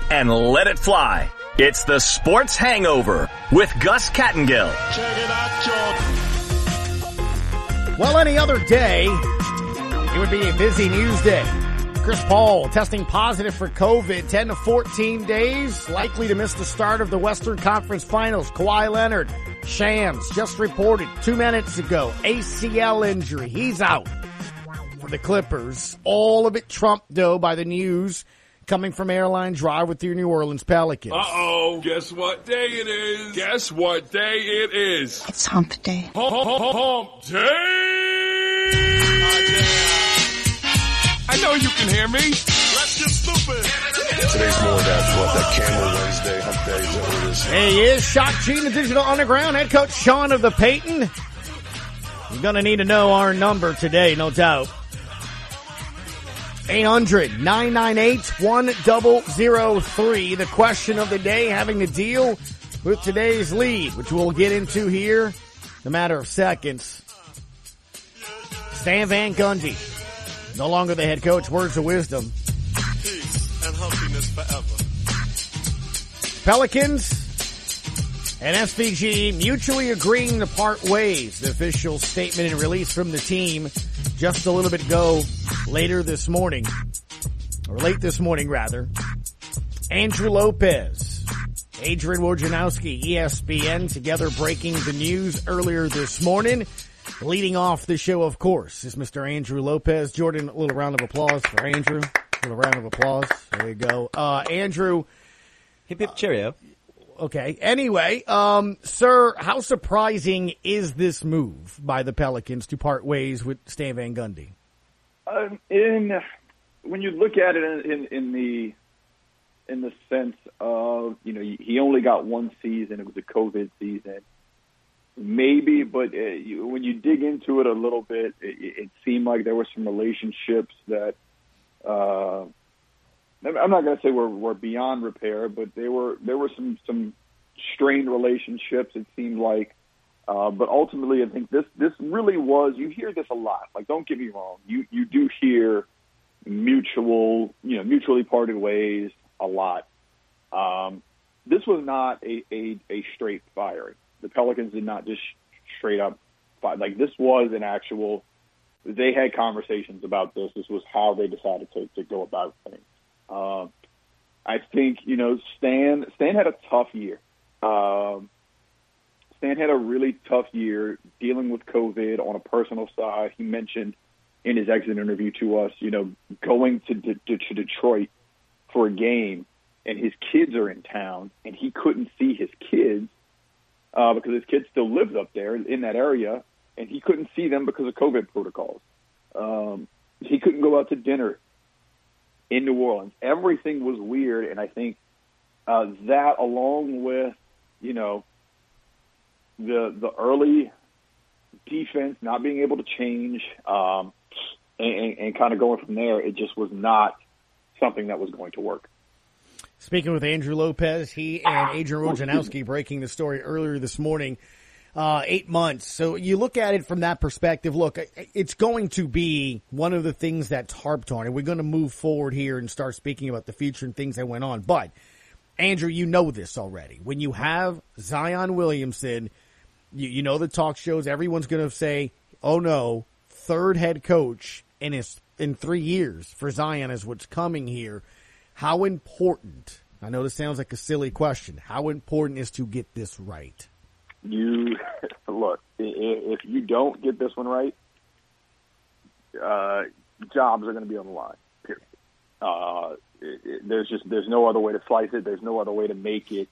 and let it fly. It's the Sports Hangover with Gus Kattengill. Check it out, Jordan. Well, any other day, it would be a busy news day. Chris Paul testing positive for COVID, 10 to 14 days, likely to miss the start of the Western Conference Finals. Kawhi Leonard, Shams, just reported 2 minutes ago, ACL injury. He's out for the Clippers. All of it trumped, though, by the news coming from Airline Drive with the New Orleans Pelicans. Uh-oh. Guess what day it is? Guess what day it is? It's hump day. Hump day! I know you can hear me. Let's get stupid. Today's more that Camel Wednesday, hump day, is that what it is? There he is, Shock G, the Digital Underground, head coach Sean of the Peyton. You're going to need to know our number today, no doubt. 800-998-1003. The question of the day having to deal with today's lead, which we'll get into here in a matter of seconds. Stan Van Gundy, no longer the head coach. Words of wisdom. Peace and humpiness forever. Pelicans and SVG mutually agreeing to part ways. The official statement and release from the team just a little bit ago, late this morning, Andrew Lopez, Adrian Wojnarowski, ESPN, together breaking the news earlier this morning. Leading off the show, of course, is Mr. Andrew Lopez. Jordan, a little round of applause for Andrew. A little round of applause. There you go. Andrew. Hip hip cheerio. Okay. Anyway, sir, how surprising is this move by the Pelicans to part ways with Stan Van Gundy? When you look at it in the sense of, he only got one season. It was a COVID season. Maybe, but when you dig into it a little bit, it seemed like there were some relationships that I'm not going to say were beyond repair, but there were some strained relationships. It seemed like, but ultimately, I think this really was. You hear this a lot. Like, don't get me wrong, you do hear mutually parted ways a lot. This was not a straight firing. The Pelicans did not just straight up fire. Like, this was an actual. They had conversations about this. This was how they decided to go about things. I think, Stan had a tough year. Stan had a really tough year dealing with COVID on a personal side. He mentioned in his exit interview to us, going to Detroit for a game, and his kids are in town, and he couldn't see his kids because his kids still lived up there in that area, and he couldn't see them because of COVID protocols. He couldn't go out to dinner in New Orleans. Everything was weird, and I think that, along with the early defense not being able to change, and kind of going from there, it just was not something that was going to work. Speaking with Andrew Lopez, he and Adrian Wojnarowski breaking the story earlier this morning. 8 months. So you look at it from that perspective. Look, it's going to be one of the things that's harped on, and we're going to move forward here and start speaking about the future and things that went on. But, Andrew, you know this already. When you have Zion Williamson, you know the talk shows, everyone's going to say, oh no, third head coach in 3 years for Zion is what's coming here. How important, I know this sounds like a silly question, how important is to get this right? Look, if you don't get this one right, jobs are going to be on the line. Period. There's no other way to slice it. There's no other way to make it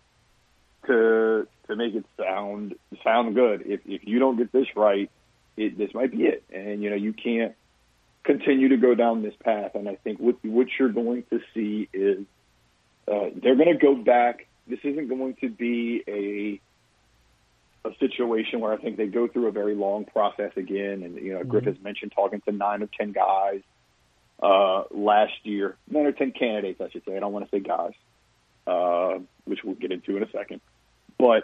sound good. If you don't get this right, this might be it. And you can't continue to go down this path. And I think what you're going to see is they're going to go back. This isn't going to be a situation where I think they go through a very long process again. And, Griff has mentioned talking to 9 or 10 guys last year. 9 or 10 candidates, I should say. I don't want to say guys, which we'll get into in a second. But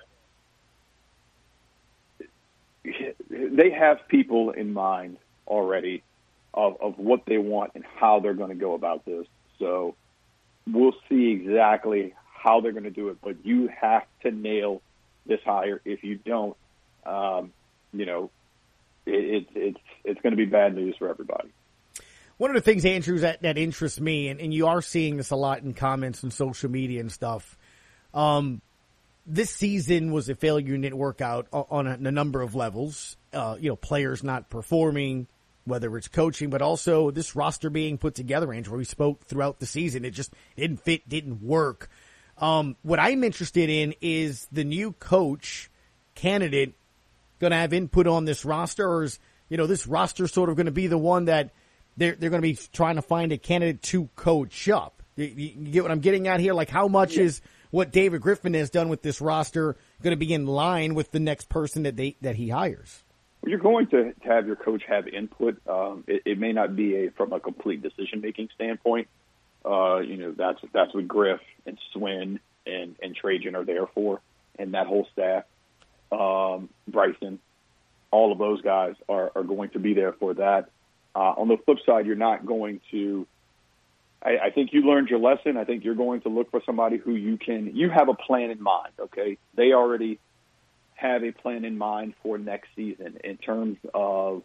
they have people in mind already of what they want and how they're going to go about this. So we'll see exactly how they're going to do it. But you have to nail this hire. If you don't, it's going to be bad news for everybody. One of the things, Andrew, that interests me, and you are seeing this a lot in comments on social media and stuff, this season was a failure and didn't work out on a number of levels. Players not performing, whether it's coaching, but also this roster being put together, Andrew. We spoke throughout the season. It just didn't fit, didn't work. What I'm interested in is the new coach candidate going to have input on this roster, or is, this roster sort of going to be the one that they're going to be trying to find a candidate to coach up? You get what I'm getting at here? Like, how much is what David Griffin has done with this roster going to be in line with the next person that he hires? You're going to have your coach have input. It may not be from a complete decision-making standpoint. That's what Griff and Swin and Trajan are there for, and that whole staff. Bryson, all of those guys are going to be there for that. On the flip side, you're not going to – I think you learned your lesson. I think you're going to look for somebody who you have a plan in mind, okay? They already have a plan in mind for next season in terms of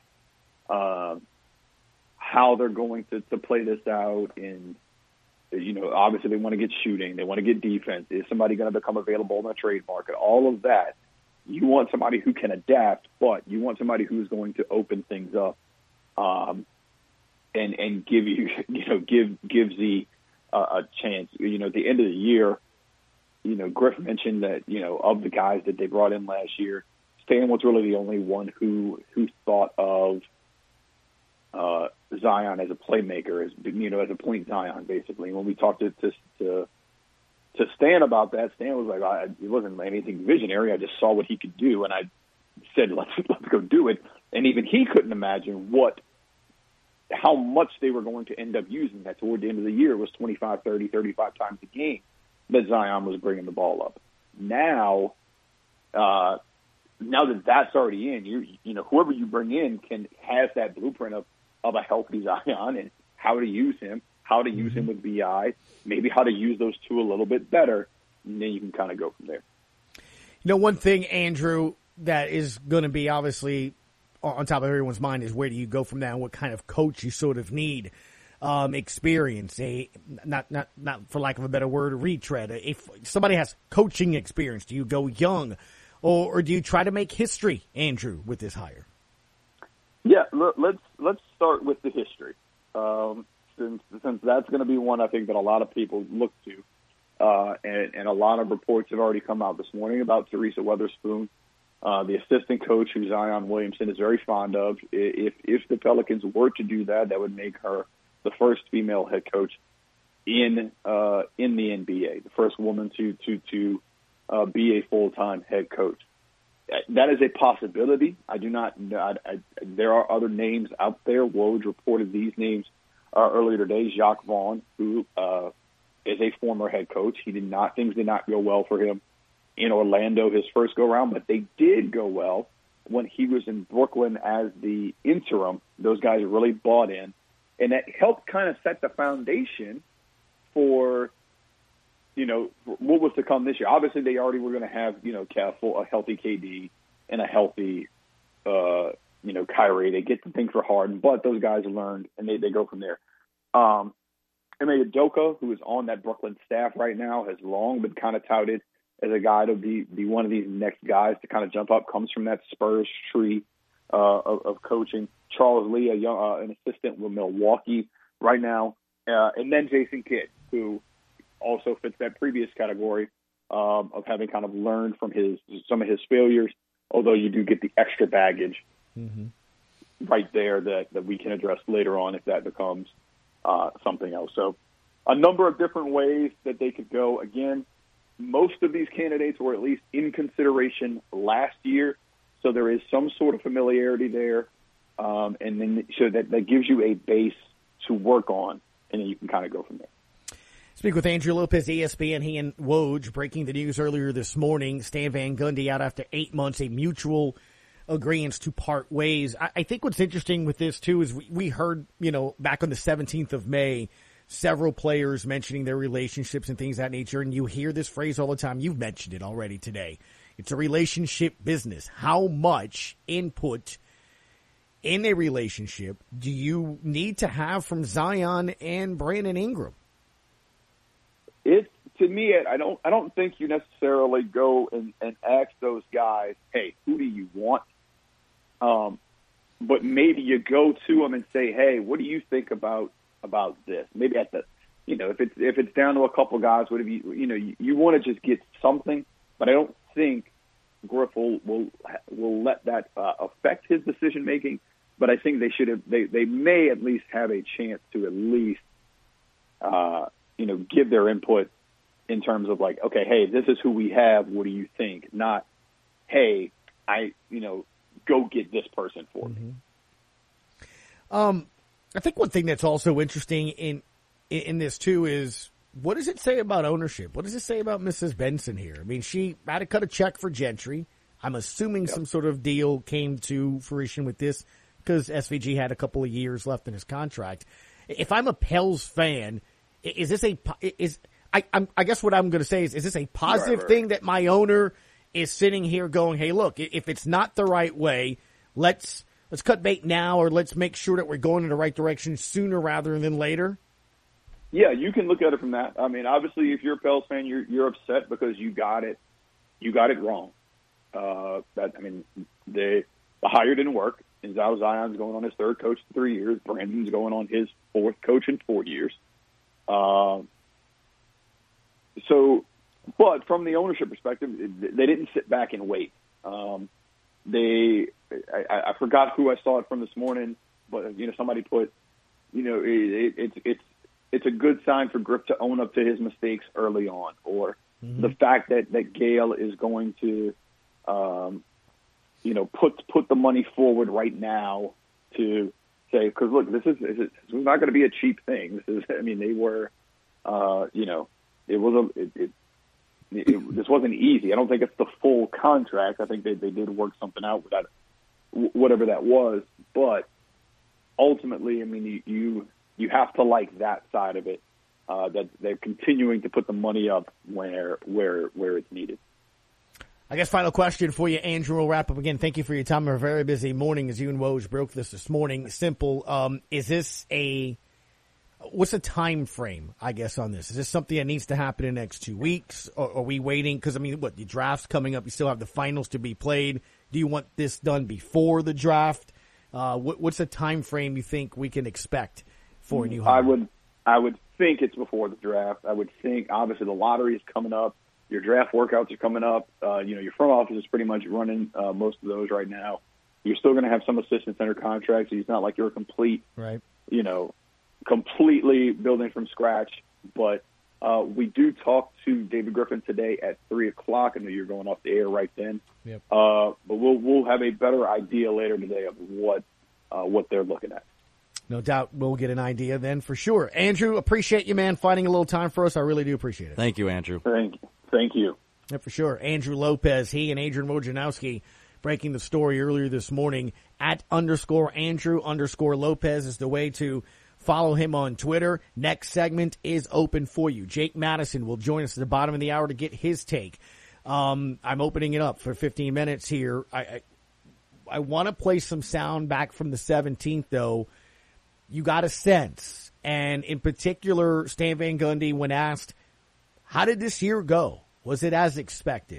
how they're going to play this out. And, obviously they want to get shooting. They want to get defense. Is somebody going to become available in the trade market? All of that. You want somebody who can adapt, but you want somebody who's going to open things up. And give you, gives the a chance. At the end of the year, Griff mentioned that, of the guys that they brought in last year, Stan was really the only one who thought of Zion as a playmaker, as a point Zion, basically. When we talked to Stan about that, Stan was like, it wasn't anything visionary. I just saw what he could do, and I said, let's go do it. And even he couldn't imagine how much they were going to end up using that. Toward the end of the year, it was 25, 30, 35 times a game that Zion was bringing the ball up. Now that that's already in, whoever you bring in has that blueprint of a healthy Zion and how to use him, how to use him with BI, maybe how to use those two a little bit better, and then you can kind of go from there. One thing, Andrew, that is going to be obviously on top of everyone's mind is where do you go from there and what kind of coach you sort of need. Experience, not for lack of a better word, a retread. If somebody has coaching experience, do you go young or do you try to make history, Andrew, with this hire? Yeah, let's start with the history. Since that's going to be one I think that a lot of people look to, and a lot of reports have already come out this morning about Teresa Weatherspoon, the assistant coach who Zion Williamson is very fond of. If the Pelicans were to do that, that would make her the first female head coach in the NBA, the first woman to be a full-time head coach. That is a possibility. I do not know. There are other names out there. Woj reported these names earlier today. Jacques Vaughn, who is a former head coach. Things did not go well for him in Orlando his first go-around, but they did go well when he was in Brooklyn as the interim. Those guys really bought in, and that helped kind of set the foundation for what was to come this year. Obviously, they already were going to have, a healthy KD and a healthy, Kyrie. They get the thing for Harden, but those guys learned, and they go from there. Ime Udoka, who is on that Brooklyn staff right now, has long been kind of touted as a guy to be one of these next guys to kind of jump up, comes from that Spurs tree of coaching. Charles Lee, an assistant with Milwaukee right now. And then Jason Kidd, who also fits that previous category of having kind of learned from some of his failures, although you do get the extra baggage right there that we can address later on if that becomes something else. So a number of different ways that they could go. Again, most of these candidates were at least in consideration last year, so there is some sort of familiarity there, and then so that gives you a base to work on, and then you can kind of go from there. Speak with Andrew Lopez, ESPN. He and Woj breaking the news earlier this morning. Stan Van Gundy out after 8 months, a mutual agreement to part ways. I think what's interesting with this, too, is we heard, back on the 17th of May, several players mentioning their relationships and things of that nature, and you hear this phrase all the time. You've mentioned it already today. It's a relationship business. How much input in a relationship do you need to have from Zion and Brandon Ingram? To me, I don't think you necessarily go and ask those guys, hey, who do you want? But maybe you go to them and say, hey, what do you think about this? Maybe at the, if it's down to a couple guys, whatever you want to just get something. But I don't think Griff will let that affect his decision making. But I think they may at least have a chance to at least give their input in terms of like, okay, hey, this is who we have. What do you think? Not, hey, go get this person for me. I think one thing that's also interesting in this too is, what does it say about ownership? What does it say about Mrs. Benson here? I mean, she had to cut a check for Gentry. I'm assuming some sort of deal came to fruition with this because SVG had a couple of years left in his contract. If I'm a Pels fan, is this I guess what I'm going to say is this a positive thing that my owner is sitting here going, hey, look, if it's not the right way, let's cut bait now, or let's make sure that we're going in the right direction sooner rather than later? Yeah, you can look at it from that. I mean, obviously, if you're a Pels fan, you're upset because you got it wrong. The hire didn't work. And Zion's going on his third coach in 3 years. Brandon's going on his fourth coach in 4 years. But from the ownership perspective, they didn't sit back and wait. I forgot who I saw it from this morning, but somebody put, it's a good sign for Griff to own up to his mistakes early on, or the fact that Gale is going to, put the money forward right now to say, because look, this is not going to be a cheap thing. They were, this wasn't easy. I don't think it's the full contract. I think they did work something out with that, whatever that was. But ultimately, you have to like that side of it, that they're continuing to put the money up where it's needed. I guess final question for you, Andrew. We'll wrap up again. Thank you for your time. A very busy morning as you and Woj broke this morning. Simple. Is this what's the time frame, I guess, on this? Is this something that needs to happen in the next 2 weeks? Or are we waiting? Because, the draft's coming up. You still have the finals to be played. Do you want this done before the draft? What's the time frame you think we can expect for a new hire? I would think it's before the draft. I would think, obviously, the lottery is coming up. Your draft workouts are coming up. Your front office is pretty much running most of those right now. You're still going to have some assistants under contract, so it's not like you're a complete, right. Completely building from scratch. But we do talk to David Griffin today at 3:00. I know you're going off the air right then. Yep. But we'll have a better idea later today of what they're looking at. No doubt we'll get an idea then for sure. Andrew, appreciate you, man, finding a little time for us. I really do appreciate it. Thank you, Andrew. Thank you. Yeah, for sure. Andrew Lopez, he and Adrian Wojnarowski breaking the story earlier this morning at _Andrew_Lopez is the way to follow him on Twitter. Next segment is open for you. Jake Madison will join us at the bottom of the hour to get his take. I'm opening it up for 15 minutes here. I want to play some sound back from the 17th, though. You got a sense, and in particular, Stan Van Gundy, when asked, how did this year go? Was it as expected?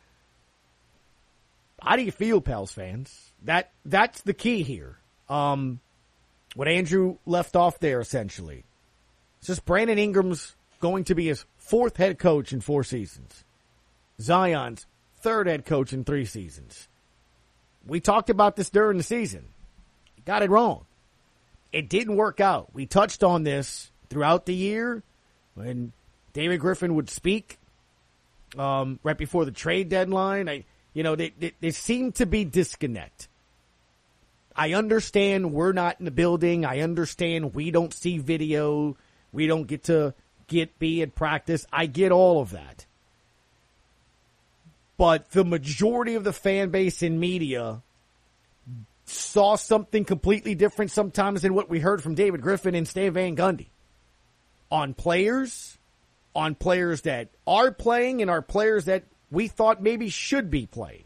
How do you feel, Pels fans? That's the key here. What Andrew left off there, essentially. It's just Brandon Ingram's going to be his fourth head coach in 4 seasons. Zion's third head coach in 3 seasons. We talked about this during the season. Got it wrong. It didn't work out. We touched on this throughout the year when David Griffin would speak right before the trade deadline. There seemed to be disconnect. I understand we're not in the building. I understand we don't see video. We don't get to be at practice. I get all of that. But the majority of the fan base in media saw something completely different sometimes than what we heard from David Griffin and Stan Van Gundy. on players that are playing and are players that we thought maybe should be playing.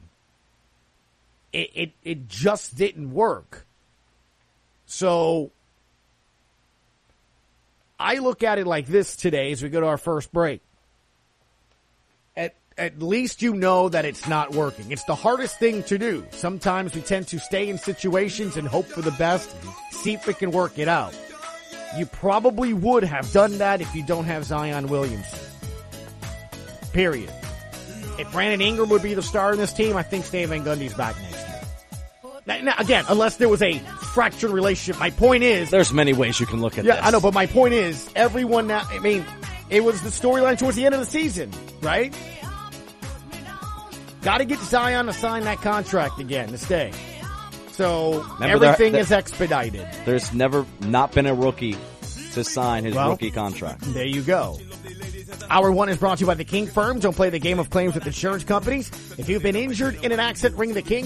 It just didn't work. So I look at it like this today as we go to our first break. At least you know that it's not working. It's the hardest thing to do. Sometimes we tend to stay in situations and hope for the best, see if we can work it out. You probably would have done that if you don't have Zion Williamson. Period. If Brandon Ingram would be the star in this team, I think Stan Van Gundy's back next year. Now, again, unless there was a fractured relationship. My point is... There's many ways you can look at this. Yeah, I know, but my point is, everyone now... I mean, it was the storyline towards the end of the season, right? Got to get Zion to sign that contract again to stay. So everything is expedited. There's never not been a rookie to sign his rookie contract. There you go. Hour 1 is brought to you by the King Firm. Don't play the game of claims with insurance companies. If you've been injured in an accident, ring the King,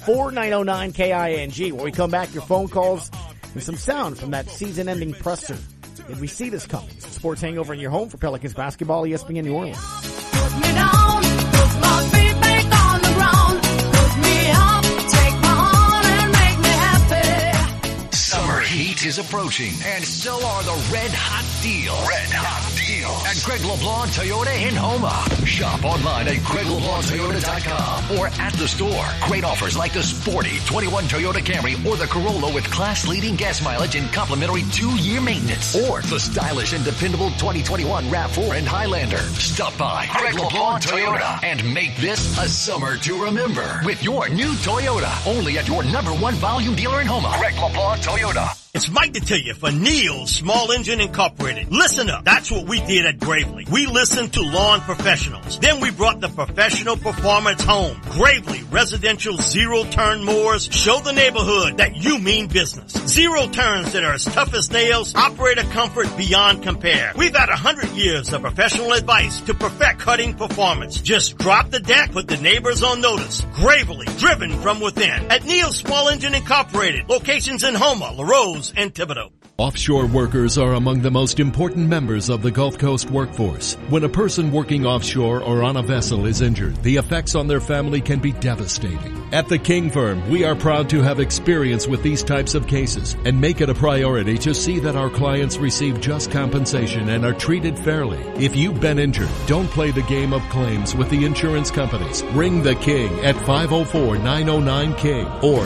504-909-KING. When we come back, your phone calls and some sound from that season-ending presser. Did we see this coming? It's a sports hangover in your home for Pelicans basketball, ESPN New Orleans. Put me down, put my feet back on the ground. Put me up, take my heart and make me happy. Summer heat is approaching, and so are the red hot deals. Red hot deals at Greg LeBlanc Toyota in Houma. Shop online at GregLeBlancToyota.com or at the store. Great offers like the sporty 21 Toyota Camry or the Corolla with class-leading gas mileage and complimentary 2-year maintenance. Or the stylish and dependable 2021 RAV4 and Highlander. Stop by Greg LeBlanc Toyota and make this a summer to remember with your new Toyota. Only at your #1 volume dealer in Houma. Greg LeBlanc Toyota. It's Mike to tell you for Neil's Small Engine Incorporated. Listen up. That's what we did at Gravely. We listened to lawn professionals. Then we brought the professional performance home. Gravely Residential Zero-Turn Mowers show the neighborhood that you mean business. Zero turns that are as tough as nails, operator comfort beyond compare. We've had 100 years of professional advice to perfect cutting performance. Just drop the deck, put the neighbors on notice. Gravely, driven from within. At Neil's Small Engine Incorporated. Locations in Houma, LaRose, and Thibodaux. Offshore workers are among the most important members of the Gulf Coast workforce. When a person working offshore or on a vessel is injured, the effects on their family can be devastating. At the King Firm, we are proud to have experience with these types of cases and make it a priority to see that our clients receive just compensation and are treated fairly. If you've been injured, don't play the game of claims with the insurance companies. Ring the King at 504-909-KING or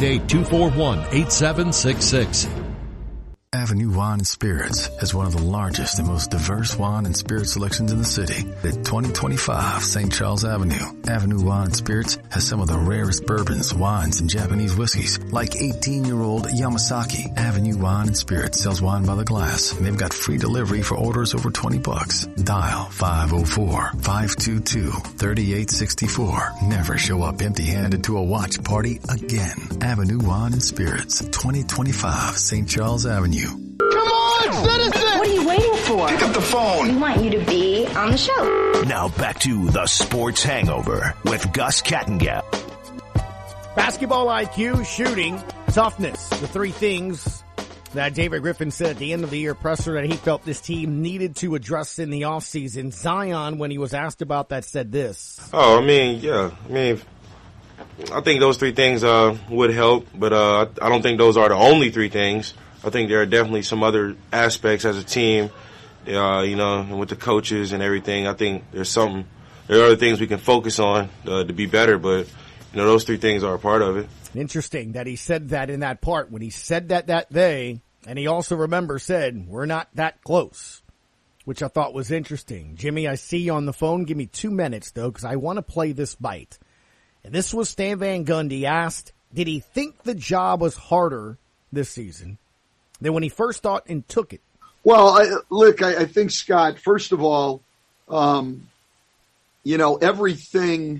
888-241-8766. Avenue Wine and Spirits has one of the largest and most diverse wine and spirit selections in the city at 2025 St. Charles Avenue. Avenue Wine and Spirits has some of the rarest bourbons, wines, and Japanese whiskeys, like 18-year-old Yamasaki. Avenue Wine and Spirits sells wine by the glass, and they've got free delivery for orders over $20. Dial 504-522-3864. Never show up empty-handed to a watch party again. Avenue Wine and Spirits, 2025 St. Charles Avenue. Come on, citizen! What are you waiting for? Pick up the phone. We want you to be on the show. Now back to the Sports Hangover with Gus Kattengell. Basketball IQ, shooting, toughness. The three things that David Griffin said at the end of the year presser that he felt this team needed to address in the offseason. Zion, when he was asked about that, said this. I think those three things would help, but I don't think those are the only three things. I think there are definitely some other aspects as a team, and with the coaches and everything. I think there are other things we can focus on to be better, but those three things are a part of it. Interesting that he said that in that part. When he said that day, and he also, said, we're not that close, which I thought was interesting. Jimmy, I see you on the phone. Give me 2 minutes, though, because I want to play this bite. And this was Stan Van Gundy asked, did he think the job was harder this season than when he first thought and took it? Well, I think, Scott, first of all, everything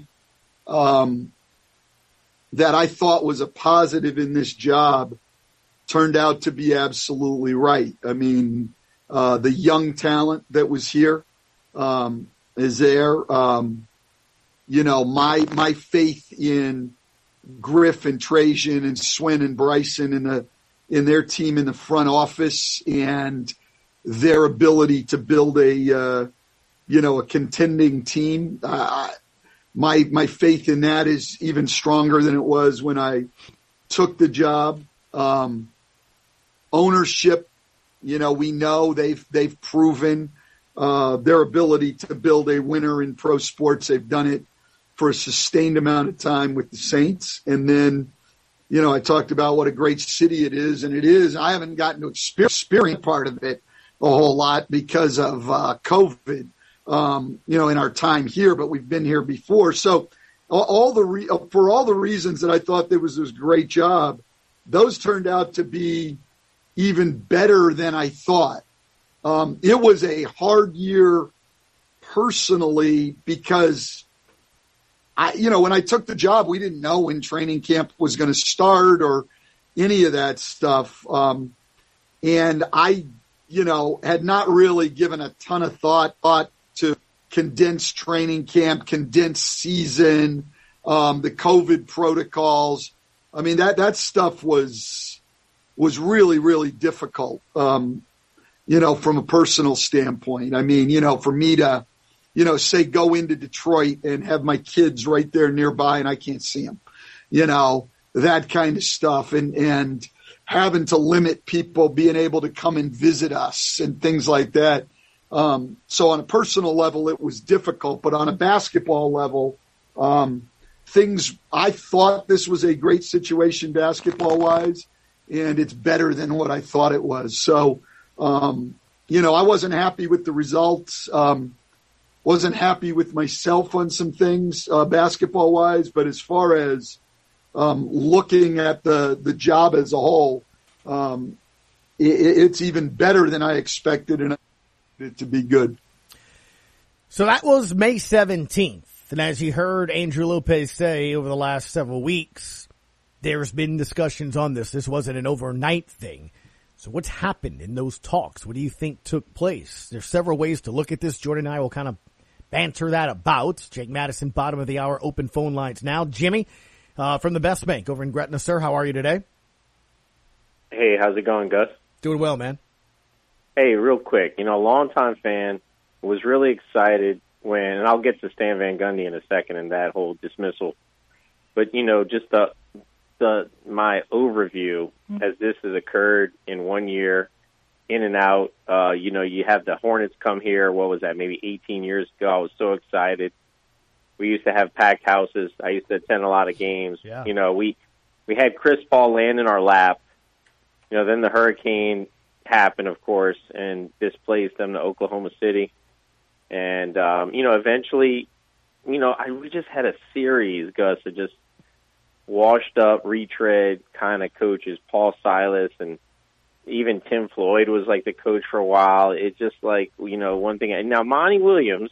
that I thought was a positive in this job turned out to be absolutely right. I mean, the young talent that was here is there. My faith in Griff and Trajan and Swin and Bryson in their team in the front office and their ability to build a contending team. My faith in that is even stronger than it was when I took the job. Ownership, we know they've proven their ability to build a winner in pro sports. They've done it for a sustained amount of time with the Saints. And then, I talked about what a great city it is, and it is. I haven't gotten to experience part of it a whole lot because of COVID, in our time here, but we've been here before. So for all the reasons that I thought there was this great job, those turned out to be even better than I thought. It was a hard year personally because when I took the job, we didn't know when training camp was going to start or any of that stuff. And I, had not really given a ton of thought to condensed training camp, condensed season, the COVID protocols. I mean, that stuff was really, really difficult, from a personal standpoint. I mean, for me to, say go into Detroit and have my kids right there nearby and I can't see them, that kind of stuff. And having to limit people being able to come and visit us and things like that. So on a personal level, it was difficult, but on a basketball level, I thought this was a great situation basketball wise, and it's better than what I thought it was. So, I wasn't happy with the results. Wasn't happy with myself on some things, basketball wise, but as far as, looking at the job as a whole, it's even better than I expected, and I wanted it to be good. So that was May 17th. And as you heard Andrew Lopez say over the last several weeks, there's been discussions on this. This wasn't an overnight thing. So what's happened in those talks? What do you think took place? There's several ways to look at this. Jordan and I will kind of banter that about. Jake Madison, bottom of the hour, open phone lines now. Jimmy, from the Best Bank over in Gretna, sir. How are you today? Hey, how's it going, Gus? Doing well, man. Hey, real quick, a longtime fan, was really excited when, and I'll get to Stan Van Gundy in a second and that whole dismissal, but, just my overview as this has occurred in 1 year, in and out, you have the Hornets come here, what was that, maybe 18 years ago. I was so excited. We used to have packed houses. I used to attend a lot of games. Yeah. We had Chris Paul land in our lap. Then the hurricane happened, of course, and displaced them to Oklahoma City. And, eventually, we just had a series, Gus, of just washed up, retread kind of coaches, Paul Silas, and even Tim Floyd was like the coach for a while. It's just like, one thing. Now, Monty Williams,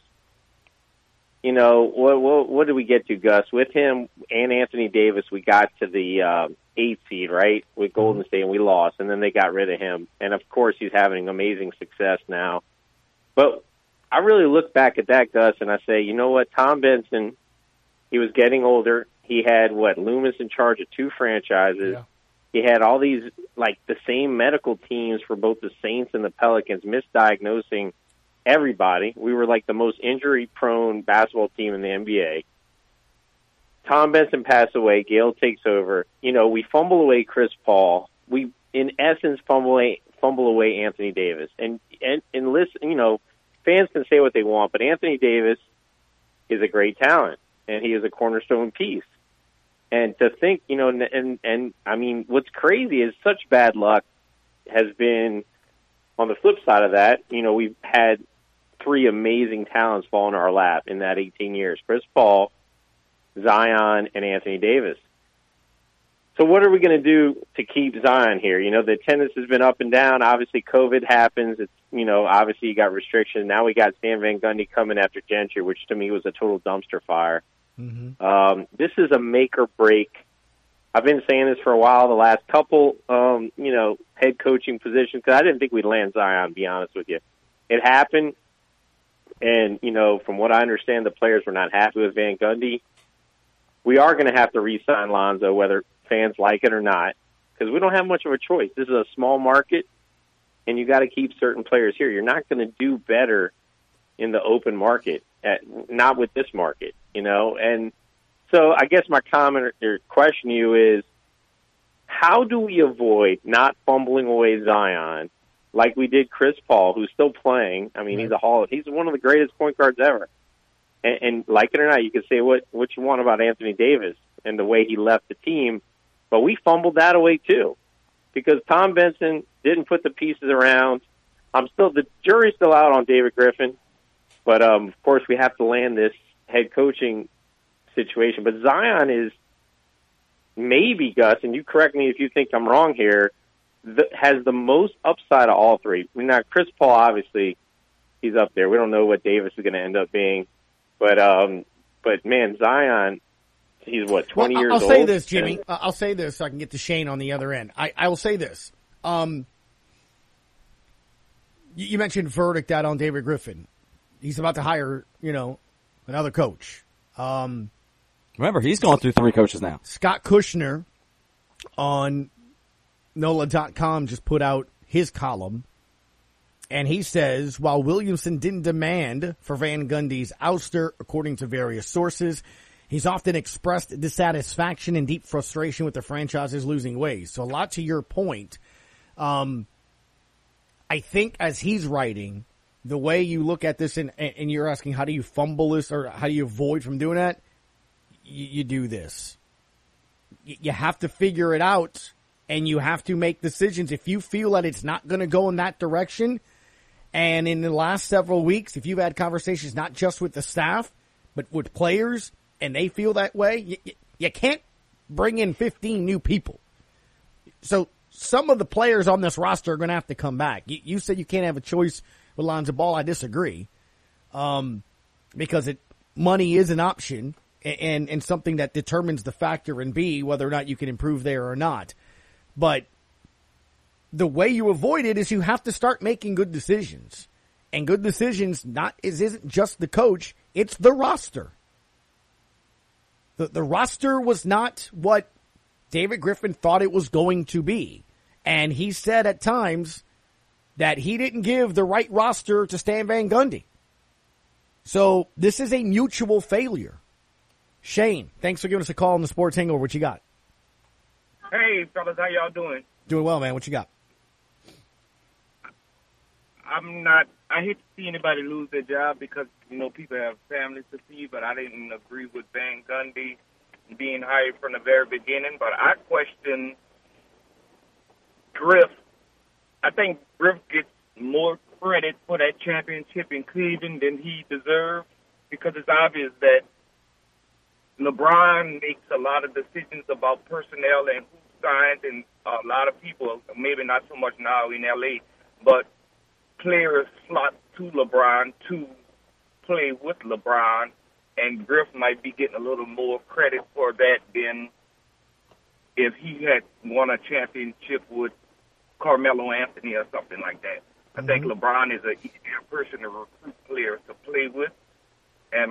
what did we get to, Gus? With him and Anthony Davis, we got to the 8th seed, right, with Golden State, and we lost, and then they got rid of him. And, of course, he's having amazing success now. But I really look back at that, Gus, and I say, you know what, Tom Benson, he was getting older. He had, Loomis in charge of 2 franchises. Yeah. He had all these, the same medical teams for both the Saints and the Pelicans misdiagnosing everybody. We were the most injury-prone basketball team in the NBA. Tom Benson passed away. Gale takes over. We fumble away Chris Paul. We, in essence, fumble away Anthony Davis. And listen, fans can say what they want, but Anthony Davis is a great talent, and he is a cornerstone piece. And to think, and I mean, what's crazy is such bad luck has been on the flip side of that. We've had 3 amazing talents fall in our lap in that 18 years. Chris Paul, Zion, and Anthony Davis. So what are we going to do to keep Zion here? The attendance has been up and down. Obviously, COVID happens. It's, obviously you got restrictions. Now we got Stan Van Gundy coming after Gentry, which to me was a total dumpster fire. Mm-hmm. This is a make or break. I've been saying this for a while, the last couple, head coaching positions, because I didn't think we'd land Zion, to be honest with you. It happened, and, from what I understand, the players were not happy with Van Gundy. We are going to have to re-sign Lonzo, whether fans like it or not, because we don't have much of a choice. This is a small market. and you got to keep certain players here. You're not going to do better in the open market, not with this market, And so I guess my comment or question to you is, how do we avoid not fumbling away Zion like we did Chris Paul, who's still playing? I mean, he's one of the greatest point guards ever. And like it or not, you can say what you want about Anthony Davis and the way he left the team, but we fumbled that away too, because Tom Benson didn't put the pieces around. The jury's still out on David Griffin, but of course we have to land this head coaching situation. But Zion is maybe, Gus, and you correct me if you think I'm wrong here, has the most upside of all three. Now, Chris Paul, obviously, he's up there. We don't know what Davis is going to end up being. But man, Zion, he's 20 years old? I'll say this, Jimmy. I'll say this so I can get to Shane on the other end. I will say this. You mentioned verdict out on David Griffin. He's about to hire, another coach. Remember, he's going through 3 coaches now. Scott Kushner on NOLA.com just put out his column, and he says, while Williamson didn't demand for Van Gundy's ouster, according to various sources, he's often expressed dissatisfaction and deep frustration with the franchise's losing ways. So a lot to your point. I think as he's writing, the way you look at this and you're asking how do you fumble this or how do you avoid from doing that, you do this. You have to figure it out, and you have to make decisions. If you feel that it's not going to go in that direction, and in the last several weeks, if you've had conversations not just with the staff, but with players, and they feel that way, you can't bring in 15 new people. So some of the players on this roster are going to have to come back. You said you can't have a choice with Lonzo Ball. I disagree, because money is an option. And something that determines the factor in B, whether or not you can improve there or not. But the way you avoid it is you have to start making good decisions. And good decisions isn't just the coach, it's the roster. The roster was not what David Griffin thought it was going to be. And he said at times that he didn't give the right roster to Stan Van Gundy. So this is a mutual failure. Shane, thanks for giving us a call on the Sports Hangover. What you got? Hey, fellas, how y'all doing? Doing well, man. What you got? I hate to see anybody lose their job because, people have families to feed, but I didn't agree with Van Gundy being hired from the very beginning. But I question Griff. I think Griff gets more credit for that championship in Cleveland than he deserved, because it's obvious that LeBron makes a lot of decisions about personnel and who signs, and a lot of people, maybe not so much now in L.A., but players slot to LeBron to play with LeBron, and Griff might be getting a little more credit for that than if he had won a championship with Carmelo Anthony or something like that. I think LeBron is an easier person to recruit players to play with, and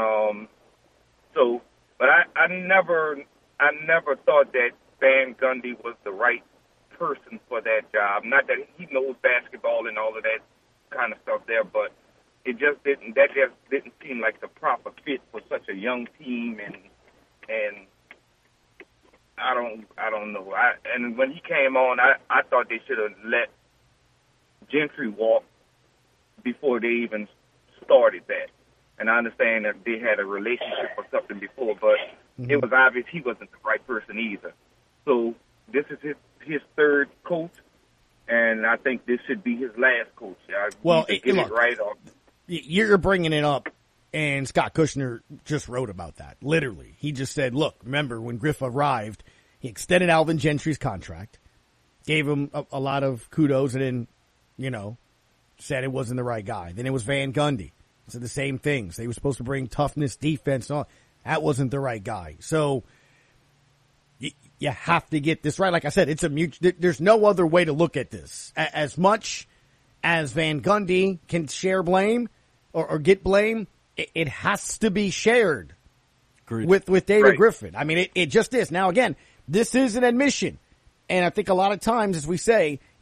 But I never thought that Van Gundy was the right person for that job. Not that he knows basketball and all of that kind of stuff there, but it just didn't seem like the proper fit for such a young team, and I don't know. And when he came on, I thought they should have let Gentry walk before they even started that. And I understand that they had a relationship or something before, but it was obvious he wasn't the right person either. So this is his third coach, and I think this should be his last coach. Well, get it right. You're bringing it up, and Scott Kushner just wrote about that. Literally, he just said, "Look, remember when Griff arrived, he extended Alvin Gentry's contract, gave him a lot of kudos, and then, said it wasn't the right guy. Then it was Van Gundy." So the same things. They were supposed to bring toughness, defense, and all. That wasn't the right guy. So you have to get this right. Like I said, it's a there's no other way to look at this. As much as Van Gundy can share blame or get blame, it has to be shared with David Griffin. I mean, it just is. Now, again, this is an admission. And I think a lot of times, as we say,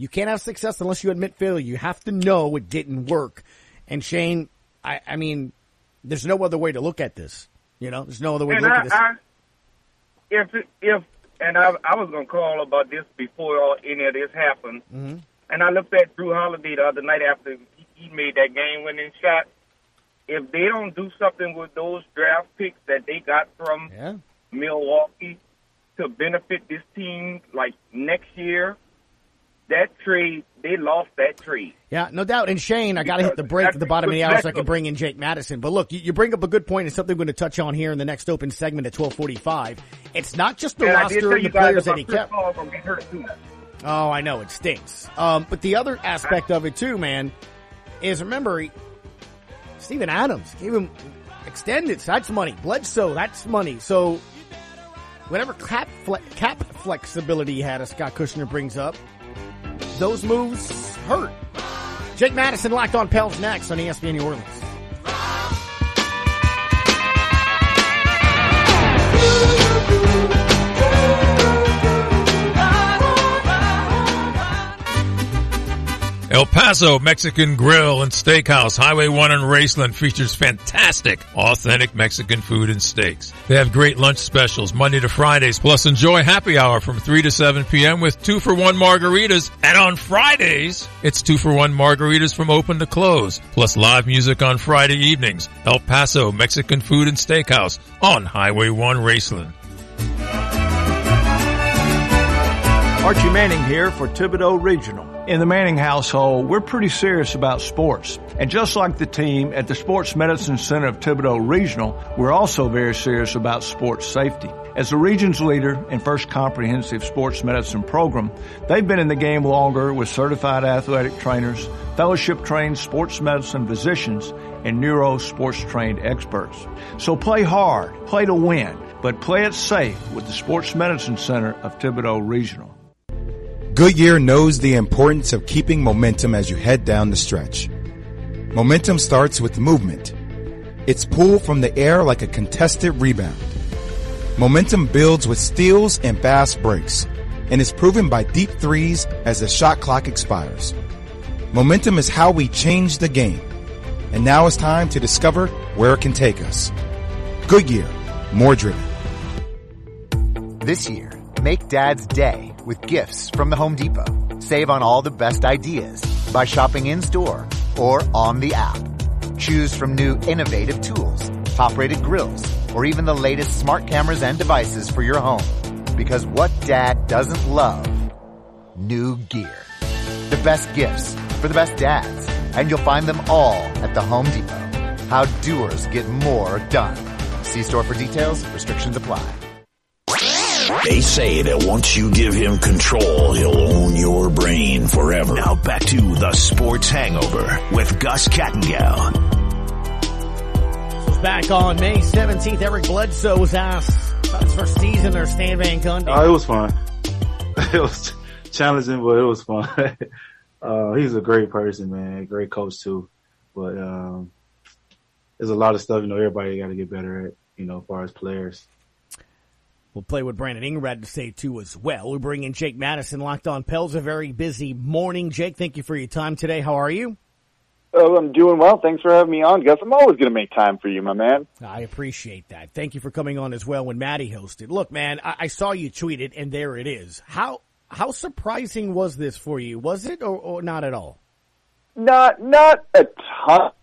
You can't have success unless you admit failure. You have to know it didn't work. And Shane, I mean, there's no other way to look at this. There's no other way to look at this. I was going to call about this before any of this happened. Mm-hmm. And I looked at Drew Holiday the other night after he made that game-winning shot. If they don't do something with those draft picks that they got from Milwaukee to benefit this team, like next year, that trade, they lost that trade. Yeah, no doubt. And Shane, I got to hit the break at the bottom of the hour so I can bring in Jake Madison. But look, you bring up a good point and something we're going to touch on here in the next open segment at 12:45. It's not just the roster and the players that he kept. Oh, I know, it stinks. But the other aspect of it too, man, is remember, Steven Adams gave him extended. So that's money. Bledsoe, that's money. So whatever cap flexibility he had, as Scott Kushner brings up, those moves hurt. Jake Madison, Locked On Pels, next on ESPN New Orleans. El Paso Mexican Grill and Steakhouse, Highway 1 in Raceland, features fantastic, authentic Mexican food and steaks. They have great lunch specials Monday to Fridays, plus enjoy happy hour from 3 to 7 p.m. with 2-for-1 margaritas. And on Fridays, it's 2-for-1 margaritas from open to close, plus live music on Friday evenings. El Paso Mexican Food and Steakhouse on Highway 1 Raceland. Archie Manning here for Thibodaux Regional. In the Manning household, we're pretty serious about sports. And just like the team at the Sports Medicine Center of Thibodaux Regional, we're also very serious about sports safety. As the region's leader and first comprehensive sports medicine program, they've been in the game longer with certified athletic trainers, fellowship-trained sports medicine physicians, and neuro sports-trained experts. So play hard, play to win, but play it safe with the Sports Medicine Center of Thibodaux Regional. Goodyear knows the importance of keeping momentum as you head down the stretch. Momentum starts with movement. It's pulled from the air like a contested rebound. Momentum builds with steals and fast breaks, and is proven by deep threes as the shot clock expires. Momentum is how we change the game, and now it's time to discover where it can take us. Goodyear, more driven. This year, make Dad's day with gifts from the Home Depot. Save on all the best ideas by shopping in-store or on the app. Choose from new innovative tools, top-rated grills, or even the latest smart cameras and devices for your home. Because what Dad doesn't love? New gear. The best gifts for the best dads. And you'll find them all at the Home Depot. How doers get more done. See store for details. Restrictions apply. They say that once you give him control, he'll own your brain forever. Now back to the Sports Hangover with Gus Kattengell. Back on May 17th, Eric Bledsoe was asked about his first season or Stan Van Gundy. It was fun. It was challenging, but it was fun. He's a great person, man. Great coach too. But there's a lot of stuff, everybody got to get better at, as far as players. We'll play what Brandon Ingram had to say, too, as well. We bring in Jake Madison, Locked On Pels. A very busy morning. Jake, thank you for your time today. How are you? Oh, I'm doing well. Thanks for having me on, Gus. I'm always going to make time for you, my man. I appreciate that. Thank you for coming on as well when Maddie hosted. Look, man, I saw you tweet it, and there it is. How surprising was this for you? Was it or not at all? Not a ton.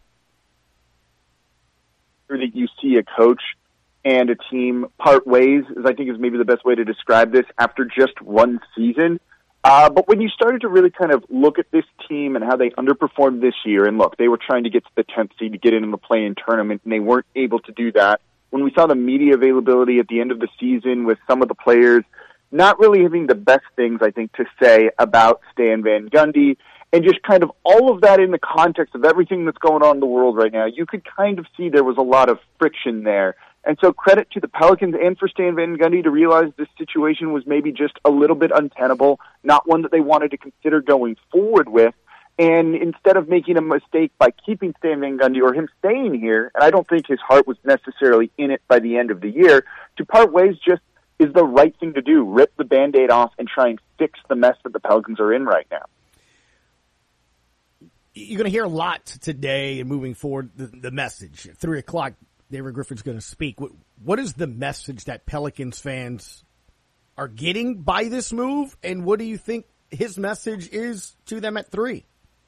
That you see a coach and a team part ways, I think is maybe the best way to describe this, after just one season. But when you started to really kind of look at this team and how they underperformed this year, and look, they were trying to get to the 10th seed to get into the play-in tournament, and they weren't able to do that. When we saw the media availability at the end of the season with some of the players not really having the best things, I think, to say about Stan Van Gundy, and just kind of all of that in the context of everything that's going on in the world right now, you could kind of see there was a lot of friction there. And so credit to the Pelicans and for Stan Van Gundy to realize this situation was maybe just a little bit untenable, not one that they wanted to consider going forward with. And instead of making a mistake by keeping Stan Van Gundy or him staying here, and I don't think his heart was necessarily in it by the end of the year, to part ways just is the right thing to do. Rip the Band-Aid off and try and fix the mess that the Pelicans are in right now. you're going to hear a lot today and moving forward, the message. At 3 o'clock, David Griffin's going to speak. What is the message that Pelicans fans are getting by this move, and what do you think his message is to them at 3?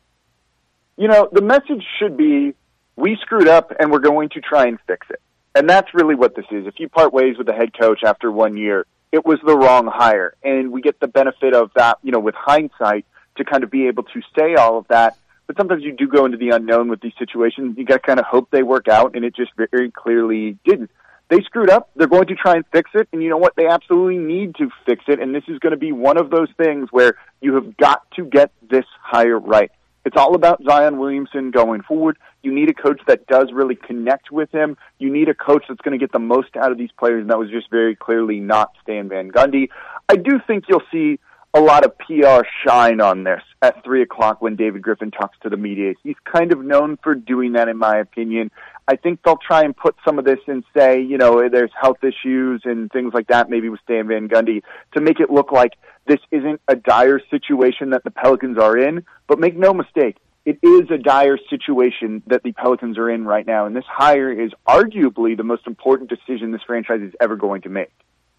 The message should be, we screwed up and we're going to try and fix it. And that's really what this is. If you part ways with the head coach after 1 year, it was the wrong hire. And we get the benefit of that, with hindsight, to kind of be able to say all of that. But sometimes you do go into the unknown with these situations. You got to kind of hope they work out, and it just very clearly didn't. They screwed up. They're going to try and fix it. And you know what? They absolutely need to fix it. And this is going to be one of those things where you have got to get this hire right. It's all about Zion Williamson going forward. You need a coach that does really connect with him. You need a coach that's going to get the most out of these players, and that was just very clearly not Stan Van Gundy. I do think you'll see a lot of PR shine on this at 3 o'clock when David Griffin talks to the media. He's kind of known for doing that, in my opinion. I think they'll try and put some of this and say, there's health issues and things like that, maybe with Stan Van Gundy, to make it look like this isn't a dire situation that the Pelicans are in. But make no mistake, it is a dire situation that the Pelicans are in right now, and this hire is arguably the most important decision this franchise is ever going to make.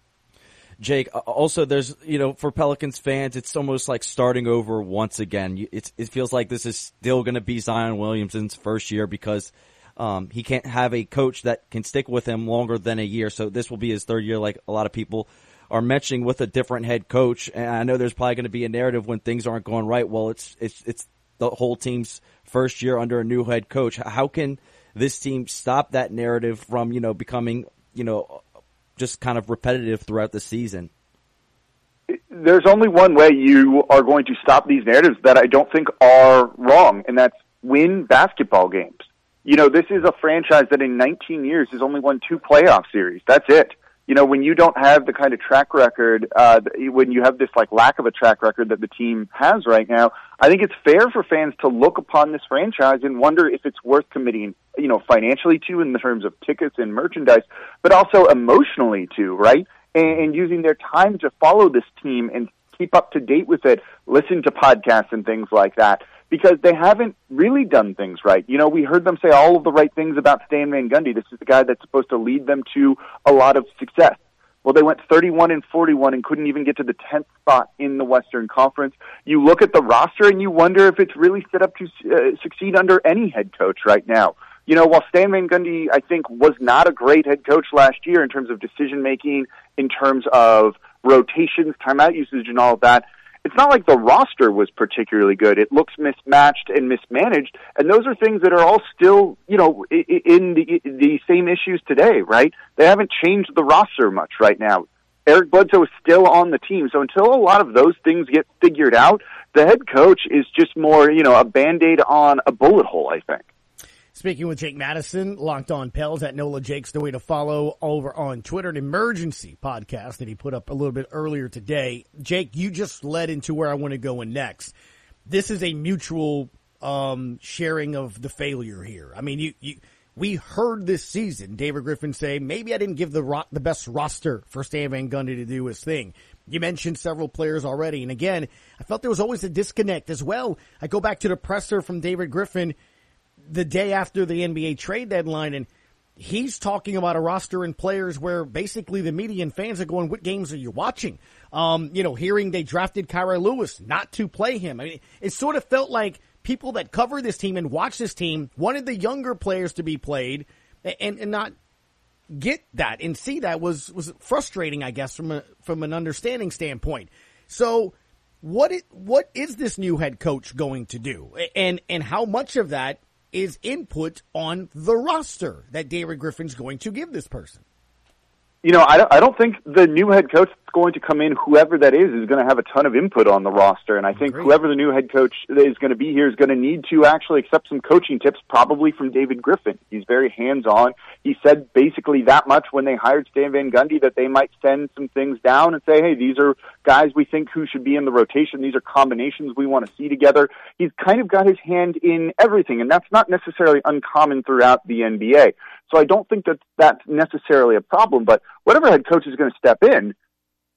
Jake, also there's, for Pelicans fans, it's almost like starting over once again. It feels like this is still going to be Zion Williamson's first year because he can't have a coach that can stick with him longer than a year. So this will be his third year, like a lot of people are mentioning, with a different head coach. And I know there's probably going to be a narrative when things aren't going right. Well, it's the whole team's first year under a new head coach. How can this team stop that narrative from, becoming, just kind of repetitive throughout the season? There's only one way you are going to stop these narratives that I don't think are wrong, and that's win basketball games. This is a franchise that in 19 years has only won 2 playoff series. That's it. When you don't have the kind of track record, when you have this lack of a track record that the team has right now, I think it's fair for fans to look upon this franchise and wonder if it's worth committing, financially to, in terms of tickets and merchandise, but also emotionally too, right? And using their time to follow this team and keep up to date with it, listen to podcasts and things like that, because they haven't really done things right. We heard them say all of the right things about Stan Van Gundy. This is the guy that's supposed to lead them to a lot of success. Well, they went 31-41 and couldn't even get to the 10th spot in the Western Conference. You look at the roster and you wonder if it's really set up to succeed under any head coach right now. While Stan Van Gundy, I think, was not a great head coach last year in terms of decision-making, in terms of rotations, timeout usage, and all of that, it's not like the roster was particularly good. It looks mismatched and mismanaged, and those are things that are all still, in the same issues today, right? They haven't changed the roster much right now. Eric Bledsoe is still on the team, so until a lot of those things get figured out, the head coach is just more, a Band-Aid on a bullet hole, I think. Speaking with Jake Madison, Locked On Pels at NOLA Jake's the way to follow over on Twitter, an emergency podcast that he put up a little bit earlier today. Jake, you just led into where I want to go in next. This is a mutual sharing of the failure here. I mean, we heard this season David Griffin say, maybe I didn't give the best roster for Stan Van Gundy to do his thing. You mentioned several players already. And again, I felt there was always a disconnect as well. I go back to the presser from David Griffin the day after the NBA trade deadline, and he's talking about a roster and players where basically the media and fans are going, what games are you watching? Hearing they drafted Kira Lewis not to play him. I mean, it sort of felt like people that cover this team and watch this team wanted the younger players to be played and not get that and see that was frustrating, I guess, from an understanding standpoint. So what is this new head coach going to do? And how much of that is input on the roster that David Griffin's going to give this person? I don't think the new head coach that's going to come in, whoever that is going to have a ton of input on the roster. And I think whoever the new head coach is going to be here is going to need to actually accept some coaching tips, probably from David Griffin. He's very hands-on. He said basically that much when they hired Stan Van Gundy, that they might send some things down and say, hey, these are guys we think who should be in the rotation. These are combinations we want to see together. He's kind of got his hand in everything, and that's not necessarily uncommon throughout the NBA. So I don't think that that's necessarily a problem, but whatever head coach is going to step in,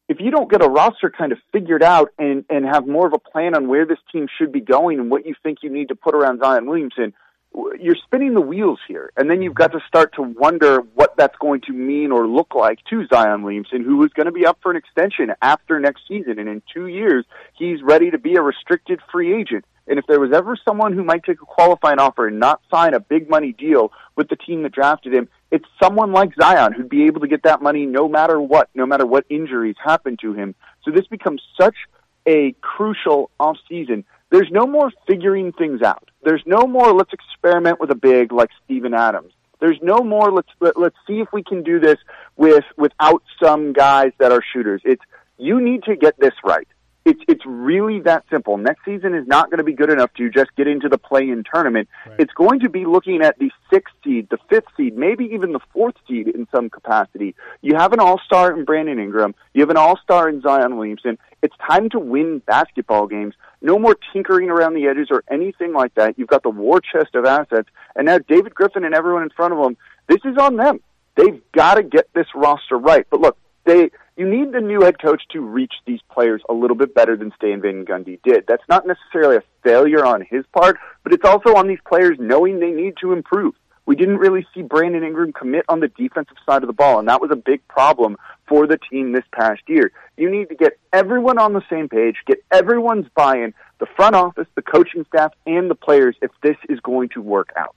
if you don't get a roster kind of figured out and have more of a plan on where this team should be going and what you think you need to put around Zion Williamson, you're spinning the wheels here. And then you've got to start to wonder what that's going to mean or look like to Zion Williamson, who is going to be up for an extension after next season. And in 2 years, he's ready to be a restricted free agent. And if there was ever someone who might take a qualifying offer and not sign a big money deal with the team that drafted him, it's someone like Zion who'd be able to get that money no matter what injuries happen to him. So this becomes such a crucial offseason. There's no more figuring things out. There's no more let's experiment with a big like Steven Adams. There's no more let's see if we can do this without some guys that are shooters. It's you need to get this right. It's really that simple. Next season is not going to be good enough to just get into the play-in tournament. Right. It's going to be looking at the 6th seed, the 5th seed, maybe even the 4th seed in some capacity. You have an all-star in Brandon Ingram. You have an all-star in Zion Williamson. It's time to win basketball games. No more tinkering around the edges or anything like that. You've got the war chest of assets. And now David Griffin and everyone in front of them, this is on them. They've got to get this roster right. But look, you need the new head coach to reach these players a little bit better than Stan Van Gundy did. That's not necessarily a failure on his part, but it's also on these players knowing they need to improve. We didn't really see Brandon Ingram commit on the defensive side of the ball, and that was a big problem for the team this past year. You need to get everyone on the same page, get everyone's buy-in, the front office, the coaching staff, and the players if this is going to work out.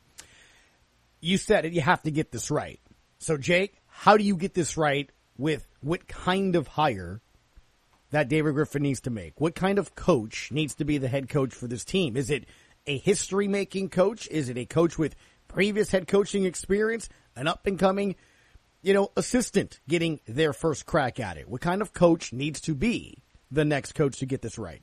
You said it, you have to get this right. So, Jake, how do you get this right with what kind of hire that David Griffin needs to make? What kind of coach needs to be the head coach for this team? Is it a history-making coach? Is it a coach with previous head coaching experience? An up-and-coming, assistant getting their first crack at it? What kind of coach needs to be the next coach to get this right?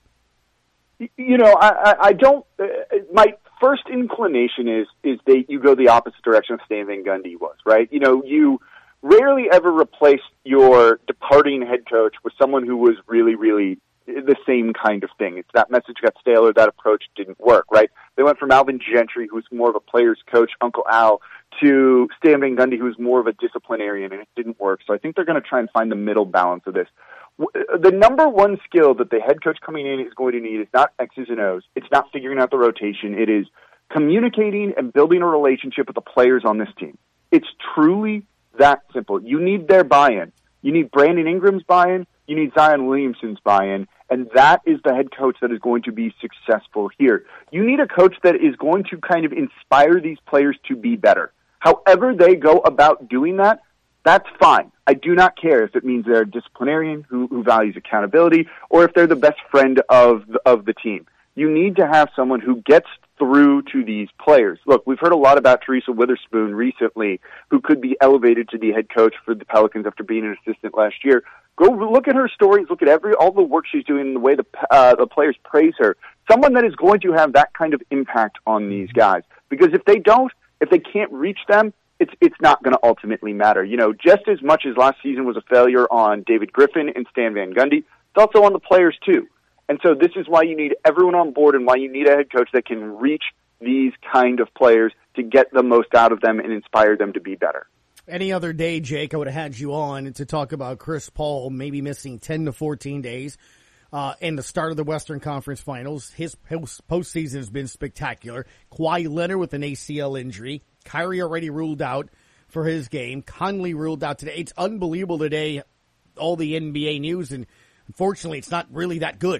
I don't. My first inclination is that you go the opposite direction of Stan Van Gundy was, right? You rarely ever replace your departing head coach with someone who was really, really the same kind of thing. It's that message got stale or that approach didn't work, right? They went from Alvin Gentry, who was more of a player's coach, Uncle Al, to Stan Van Gundy, who was more of a disciplinarian, and it didn't work. So I think they're going to try and find the middle balance of this. The number one skill that the head coach coming in is going to need is not X's and O's. It's not figuring out the rotation. It is communicating and building a relationship with the players on this team. It's truly that simple. You need their buy-in. You need Brandon Ingram's buy-in. You need Zion Williamson's buy-in. And that is the head coach that is going to be successful here. You need a coach that is going to kind of inspire these players to be better. However they go about doing that, that's fine. I do not care if it means they're a disciplinarian who values accountability or if they're the best friend of the team. You need to have someone who gets through to these players. Look, we've heard a lot about Teresa Witherspoon recently, who could be elevated to the head coach for the Pelicans after being an assistant last year. Go look at her stories, look at all the work she's doing, the way the players praise her. Someone that is going to have that kind of impact on these guys. Because if they can't reach them, it's not going to ultimately matter. Just as much as last season was a failure on David Griffin and Stan Van Gundy, it's also on the players too. And so this is why you need everyone on board and why you need a head coach that can reach these kind of players to get the most out of them and inspire them to be better. Any other day, Jake, I would have had you on to talk about Chris Paul maybe missing 10 to 14 days in the start of the Western Conference Finals. His postseason has been spectacular. Kawhi Leonard with an ACL injury. Kyrie already ruled out for his game. Conley ruled out today. It's unbelievable today, all the NBA news, and unfortunately, it's not really that good.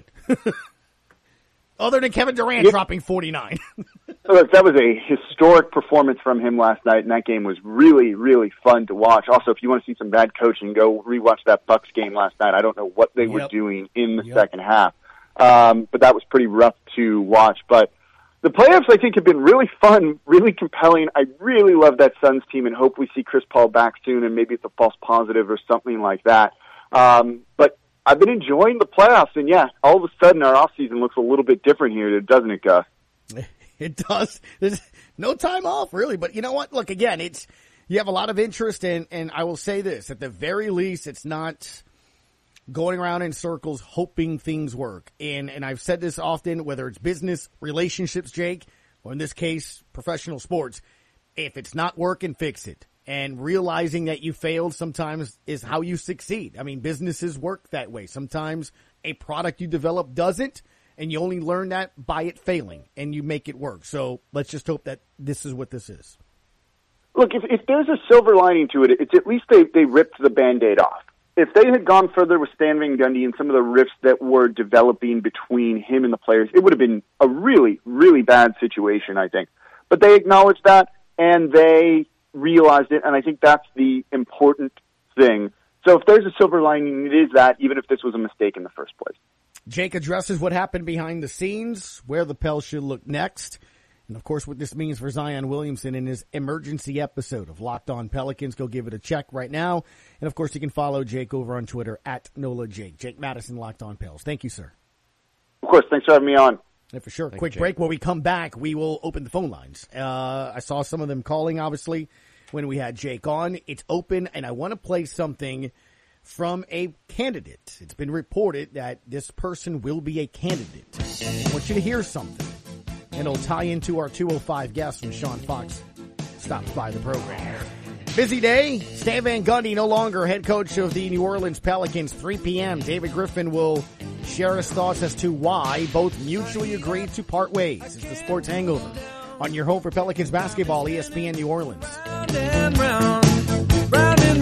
Other than Kevin Durant dropping 49. Look, that was a historic performance from him last night, and that game was really, really fun to watch. Also, if you want to see some bad coaching, go rewatch that Bucks game last night. I don't know what they were doing in the second half, but that was pretty rough to watch. But the playoffs, I think, have been really fun, really compelling. I really love that Suns team and hope we see Chris Paul back soon, and maybe it's a false positive or something like that. But I've been enjoying the playoffs, and yeah, all of a sudden our offseason looks a little bit different here, doesn't it, Gus? It does. There's no time off, really. But you know what? Look, again, you have a lot of interest, and I will say this. At the very least, it's not going around in circles hoping things work. And I've said this often, whether it's business, relationships, Jake, or in this case, professional sports, if it's not working, fix it. And realizing that you failed sometimes is how you succeed. I mean, businesses work that way. Sometimes a product you develop doesn't, and you only learn that by it failing, and you make it work. So let's just hope that this is what this is. Look, if there's a silver lining to it, it's at least they ripped the Band-Aid off. If they had gone further with Stan Van Gundy and some of the rifts that were developing between him and the players, it would have been a really, really bad situation, I think. But they acknowledged that, and they realized it, and I think that's the important thing. So if there's a silver lining, it is that, even if this was a mistake in the first place. Jake addresses what happened behind the scenes, where the Pels should look next, and of course what this means for Zion Williamson in his emergency episode of Locked On Pelicans. Go give it a check right now. And of course you can follow Jake over on Twitter at NolaJake. Jake Madison, Locked On Pels. Thank you, sir. Of course, thanks for having me on. Yeah, for sure. Quick break. When we come back, we will open the phone lines. I saw some of them calling, obviously, when we had Jake on. It's open, and I want to play something from a candidate. It's been reported that this person will be a candidate. I want you to hear something, and it'll tie into our 205 guest when Sean Fox stops by the program. Busy day. Stan Van Gundy no longer head coach of the New Orleans Pelicans. 3 p.m. David Griffin will share his thoughts as to why both mutually agreed to part ways. It's the Sports Hangover on your home for Pelicans basketball, ESPN New Orleans. Round and round and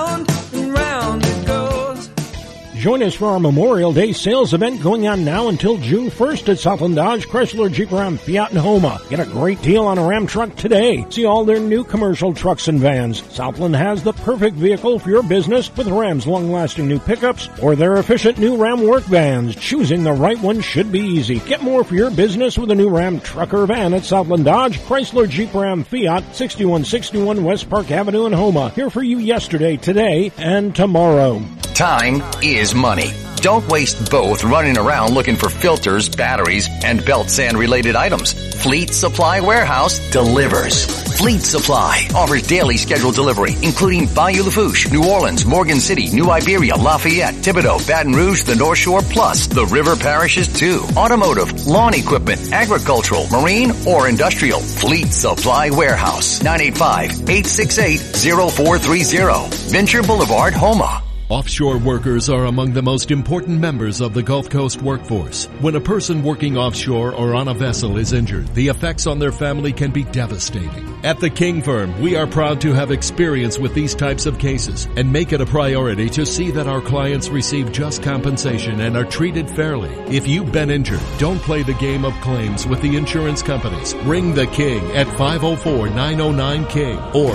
round it goes. Join us for our Memorial Day sales event going on now until June 1st at Southland Dodge, Chrysler, Jeep Ram, Fiat, and Homa. Get a great deal on a Ram truck today. See all their new commercial trucks and vans. Southland has the perfect vehicle for your business with Ram's long-lasting new pickups or their efficient new Ram work vans. Choosing the right one should be easy. Get more for your business with a new Ram truck or van at Southland Dodge, Chrysler, Jeep Ram, Fiat, 6161 West Park Avenue in Homa. Here for you yesterday, today, and tomorrow. Time is money. Don't waste both running around looking for filters, batteries, and belt sand related items. Fleet Supply Warehouse delivers. Fleet Supply offers daily scheduled delivery, including Bayou Lafourche, New Orleans, Morgan City, New Iberia, Lafayette, Thibodeau, Baton Rouge, the North Shore, plus the river parishes too. Automotive, lawn equipment, agricultural, marine, or industrial. Fleet Supply Warehouse, 985-868-0430. Venture Boulevard, Homa. Offshore workers are among the most important members of the Gulf Coast workforce. When a person working offshore or on a vessel is injured, the effects on their family can be devastating. At the King Firm, we are proud to have experience with these types of cases and make it a priority to see that our clients receive just compensation and are treated fairly. If you've been injured, don't play the game of claims with the insurance companies. Ring the King at 504-909-KING or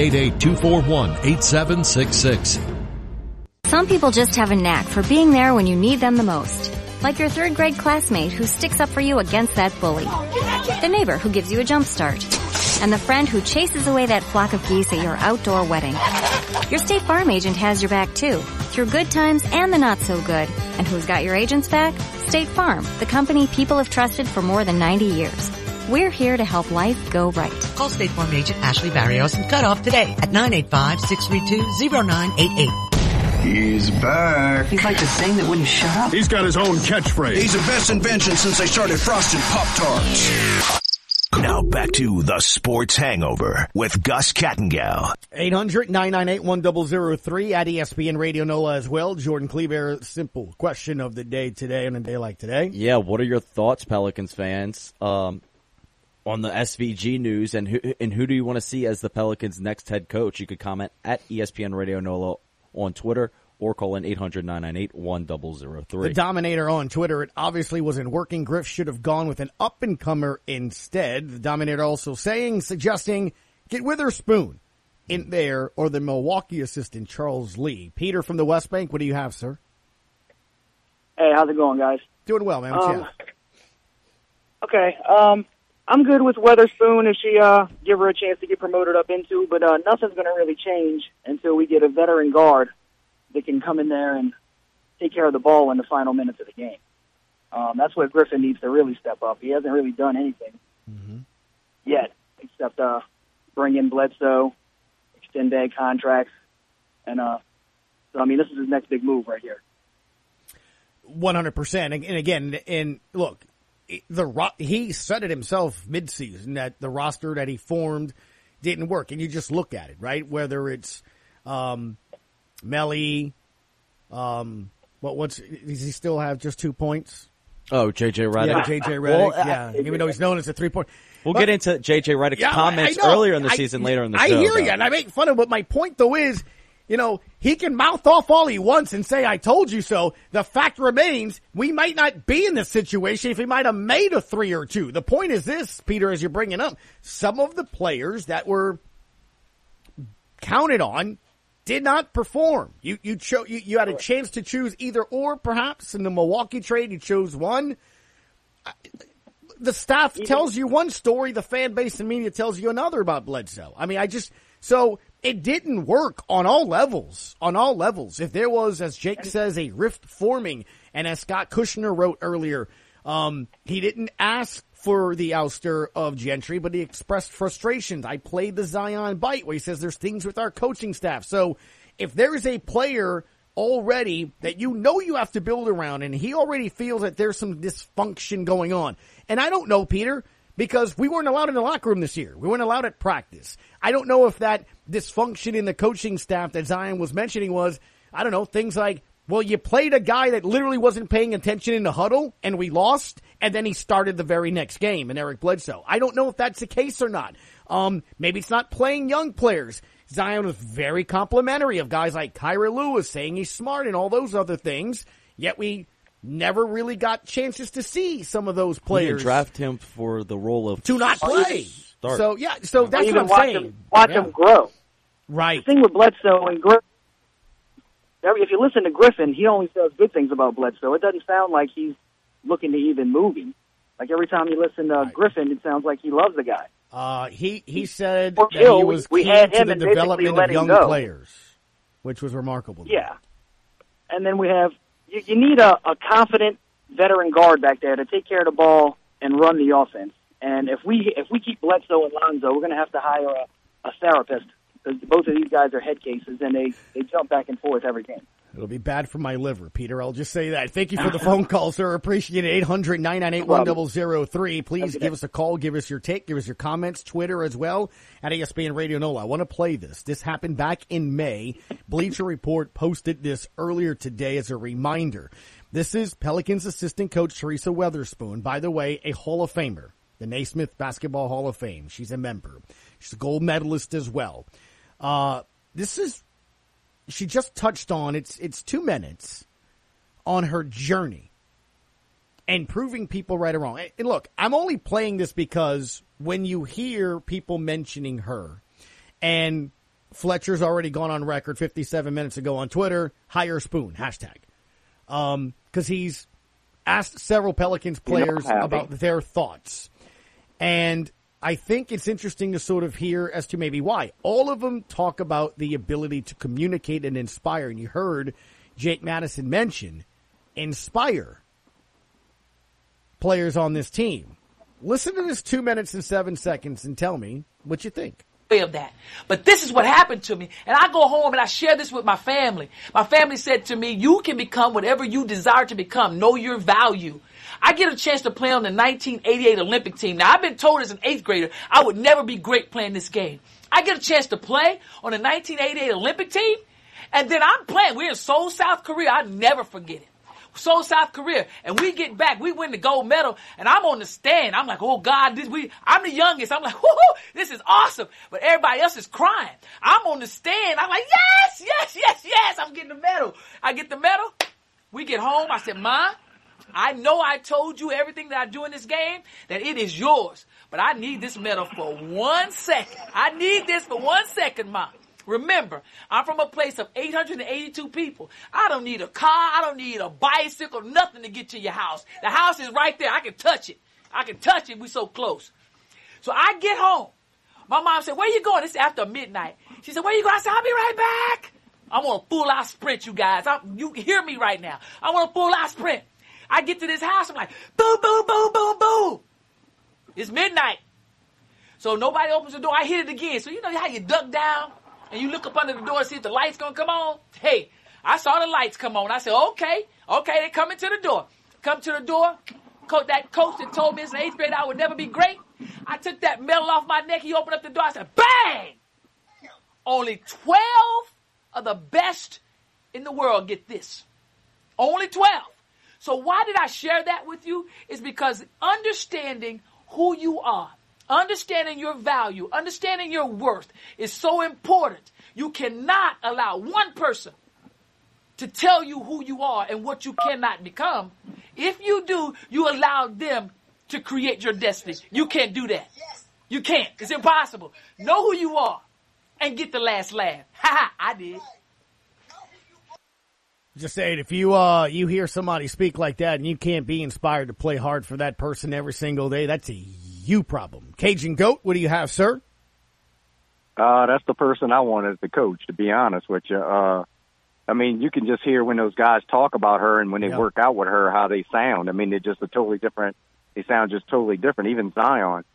888-241-8766. Some people just have a knack for being there when you need them the most. Like your third grade classmate who sticks up for you against that bully. The neighbor who gives you a jump start. And the friend who chases away that flock of geese at your outdoor wedding. Your State Farm agent has your back too, through good times and the not so good. And who's got your agent's back? State Farm, the company people have trusted for more than 90 years. We're here to help life go right. Call State Farm agent Ashley Barrios and cut off today at 985-632-0988. He's back. He's like the thing that wouldn't shut up. He's got his own catchphrase. He's the best invention since they started frosted Pop-Tarts. Now back to the Sports Hangover with Gus Kattengell. 800-998-1003 at ESPN Radio NOLA as well. Jordan Kleber, simple question of the day today on a day like today. Yeah, what are your thoughts, Pelicans fans, on the SVG news, and who do you want to see as the Pelicans' next head coach? You could comment at ESPN Radio NOLA on Twitter or call in 800-998-1003. The Dominator on Twitter, it obviously wasn't working. Griff should have gone with an up-and-comer instead. The Dominator also suggesting get Witherspoon in there or the Milwaukee assistant Charles Lee. Peter from the West Bank, what do you have, sir? Hey, how's it going, guys? Doing well, man. What's you have? Okay, I'm good with Witherspoon if she give her a chance to get promoted up into, but nothing's going to really change until we get a veteran guard that can come in there and take care of the ball in the final minutes of the game. That's what Griffin needs to really step up. He hasn't really done anything yet except bring in Bledsoe, extend bad contracts, and so I mean this is his next big move right here. 100%. And again, and look, he said it himself mid-season that the roster that he formed didn't work. And you just look at it, right? Whether it's Melly, does he still have just 2 points? Oh, J.J. Redick. Yeah, J.J. Redick, even though he's known as a 3-point. We'll get into J.J. Redick's comments earlier in the season, later in the show. I hear you, and I make fun of it, but my point, though, is, he can mouth off all he wants and say, I told you so. The fact remains, we might not be in this situation if he might have made a 3 or 2. The point is this, Peter, as you're bringing up, some of the players that were counted on did not perform. You had a chance to choose either or, perhaps. In the Milwaukee trade, you chose one. The staff tells you one story, the fan base and media tells you another about Bledsoe. I mean, so it didn't work on all levels. On all levels. If there was, as Jake says, a rift forming, and as Scott Kushner wrote earlier, he didn't ask for the ouster of Gentry, but he expressed frustrations. I played the Zion bite where he says there's things with our coaching staff. So if there is a player already that you have to build around, and he already feels that there's some dysfunction going on. And I don't know, Peter, because we weren't allowed in the locker room this year. We weren't allowed at practice. I don't know if that dysfunction in the coaching staff that Zion was mentioning was, I don't know, things like, well, you played a guy that literally wasn't paying attention in the huddle, and we lost, and then he started the very next game, and Eric Bledsoe. I don't know if that's the case or not. Maybe it's not playing young players. Zion was very complimentary of guys like Kyra Lewis, saying he's smart and all those other things, yet we never really got chances to see some of those players. We didn't draft him for the role of to not play. Start. So that's what I'm saying. Watch him grow. Right. The thing with Bledsoe and Griffin, if you listen to Griffin, he only says good things about Bledsoe. It doesn't sound like he's looking to even move him. Like every time you listen to Griffin, it sounds like he loves the guy. He said that he was key to the development of young players, which was remarkable. Yeah. And then we have, you need a confident veteran guard back there to take care of the ball and run the offense. And if we keep Bledsoe and Lonzo, we're going to have to hire a therapist, because both of these guys are head cases, and they jump back and forth every game. It'll be bad for my liver, Peter. I'll just say that. Thank you for the phone call, sir. Appreciate it. 800-998-1003. Please give us a call. Give us your take. Give us your comments. Twitter as well at ESPN Radio NOLA. I want to play this. This happened back in May. Bleacher Report posted this earlier today as a reminder. This is Pelicans assistant coach Teresa Weatherspoon. By the way, a Hall of Famer. The Naismith Basketball Hall of Fame. She's a member. She's a gold medalist as well. She just touched on, it's 2 minutes on her journey and proving people right or wrong. And look, I'm only playing this because when you hear people mentioning her, and Fletcher's already gone on record 57 minutes ago on Twitter, hire Spoon, hashtag. Because he's asked several Pelicans players about their thoughts. And I think it's interesting to sort of hear as to maybe why. All of them talk about the ability to communicate and inspire. And you heard Jake Madison mention inspire players on this team. Listen to this 2 minutes and 7 seconds and tell me what you think. Of that. But this is what happened to me. And I go home and I share this with my family. My family said to me, you can become whatever you desire to become. Know your value. I get a chance to play on the 1988 Olympic team. Now, I've been told as an 8th grader, I would never be great playing this game. I get a chance to play on the 1988 Olympic team, and then I'm playing. We're in Seoul, South Korea. I'll never forget it. Seoul, South Korea, and we get back. We win the gold medal, and I'm on the stand. I'm like, oh, God, I'm the youngest. I'm like, whoo, this is awesome. But everybody else is crying. I'm on the stand. I'm like, yes. I'm getting the medal. I get the medal. We get home. I said, Ma, I know I told you everything that I do in this game, that it is yours. But I need this medal for 1 second. I need this for 1 second, Ma. Remember, I'm from a place of 882 people. I don't need a car. I don't need a bicycle, nothing to get to your house. The house is right there. I can touch it. We're so close. So I get home. My mom said, where you going? It's after midnight. She said, where you going? I said, I'll be right back. I want a full-out sprint, you guys. You hear me right now. I want a full-out sprint. I get to this house. I'm like, boom, boom, boom, boom, boom. It's midnight. So nobody opens the door. I hit it again. So you know how you duck down and you look up under the door to see if the light's going to come on? Hey, I saw the lights come on. I said, okay, they coming to the door. Come to the door. That coach that told me as an 8th grader I would never be great, I took that medal off my neck. He opened up the door. I said, bang! Only 12 of the best in the world get this. Only 12. So why did I share that with you? It's because understanding who you are, understanding your value, understanding your worth is so important. You cannot allow one person to tell you who you are and what you cannot become. If you do, you allow them to create your destiny. You can't do that. You can't. It's impossible. Know who you are and get the last laugh. Ha ha, I did. Just saying, if you hear somebody speak like that and you can't be inspired to play hard for that person every single day, that's a you problem. Cajun Goat, what do you have, sir? That's the person I want as the coach, to be honest with you. I mean, you can just hear when those guys talk about her and when they work out with her, how they sound. I mean, they're just they sound just totally different, even Zion.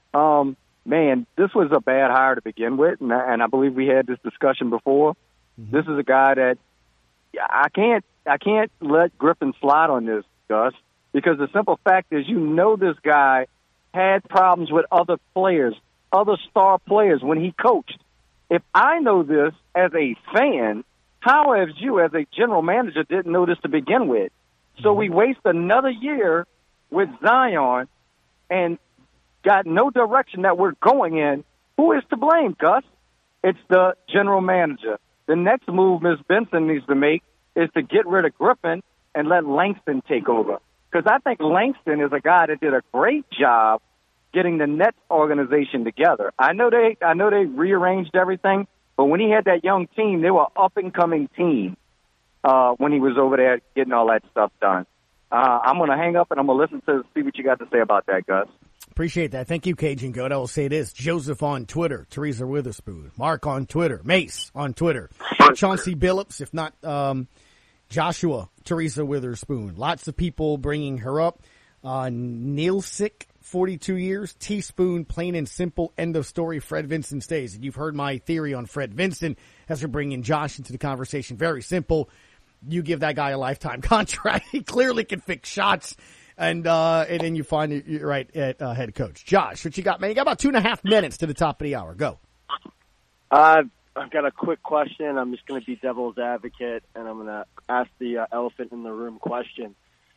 Man, this was a bad hire to begin with, and I believe we had this discussion before. Mm-hmm. This is a guy that I can't let Griffin slide on this, Gus, because the simple fact is, this guy had problems with other players, other star players when he coached. If I know this as a fan, how have you as a general manager didn't know this to begin with? So we waste another year with Zion and got no direction that we're going in. Who is to blame, Gus? It's the general manager. The next move Ms. Benson needs to make is to get rid of Griffin and let Langston take over. Because I think Langston is a guy that did a great job getting the Nets organization together. I know they rearranged everything, but when he had that young team, they were an up-and-coming team when he was over there getting all that stuff done. I'm going to hang up and I'm going to listen to see what you got to say about that, Gus. Appreciate that. Thank you, Cajun Goat. I will say this. Joseph on Twitter, Teresa Witherspoon, Mark on Twitter, Mace on Twitter, Chauncey Billups, if not Joshua, Teresa Witherspoon. Lots of people bringing her up. Neilsick, 42 years, teaspoon, plain and simple, end of story, Fred Vincent stays. And you've heard my theory on Fred Vincent as we're bringing Josh into the conversation. Very simple. You give that guy a lifetime contract. He clearly can fix shots. And then you find you're right at head coach. Josh, what you got, man? You got about 2.5 minutes to the top of the hour. Go. I've got a quick question. I'm just going to be devil's advocate, and I'm going to ask the elephant in the room question.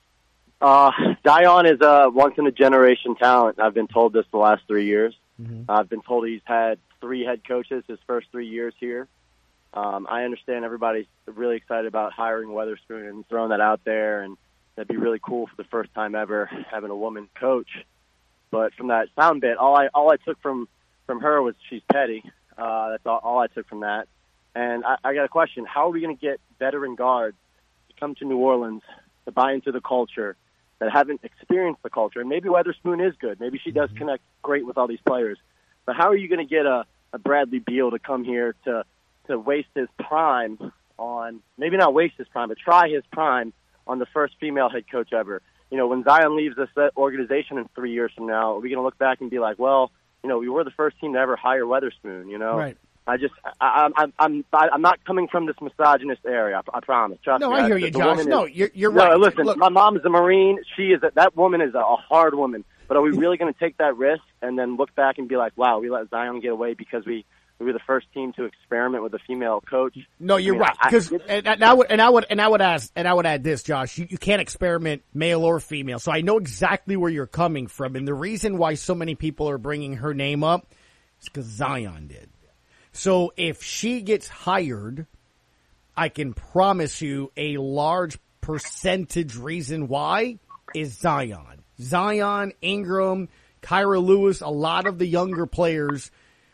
Zion is a once-in-a-generation talent. I've been told this the last 3 years. Mm-hmm. I've been told he's had 3 head coaches his first 3 years here. I understand everybody's really excited about hiring Weatherspoon and throwing that out there, and that'd be really cool for the first time ever having a woman coach. But from that sound bit, all I took from her was she's petty. That's all I took from that. And I got a question. How are we going to get veteran guards to come to New Orleans to buy into the culture that haven't experienced the culture? And maybe Weatherspoon is good. Maybe she does connect great with all these players. But how are you going to get a Bradley Beal to come here to waste his prime on, maybe not waste his prime, but try his prime on the first female head coach ever? When Zion leaves this organization in 3 years from now, are we going to look back and be like, well, we were the first team to ever hire Weatherspoon, Right. I'm not coming from this misogynist area. I promise. Trust me. I hear you, Josh. You're right. No, listen, Look. my mom is a Marine. That woman is a hard woman. But are we really going to take that risk and then look back and be like, wow, we let Zion get away because we were the first team to experiment with a female coach? No, you're right. Because I would add this, Josh. You can't experiment male or female. So I know exactly where you're coming from, and the reason why so many people are bringing her name up is because Zion did. So if she gets hired, I can promise you a large percentage reason why is Zion. Zion, Ingram, Kyra Lewis, a lot of the younger players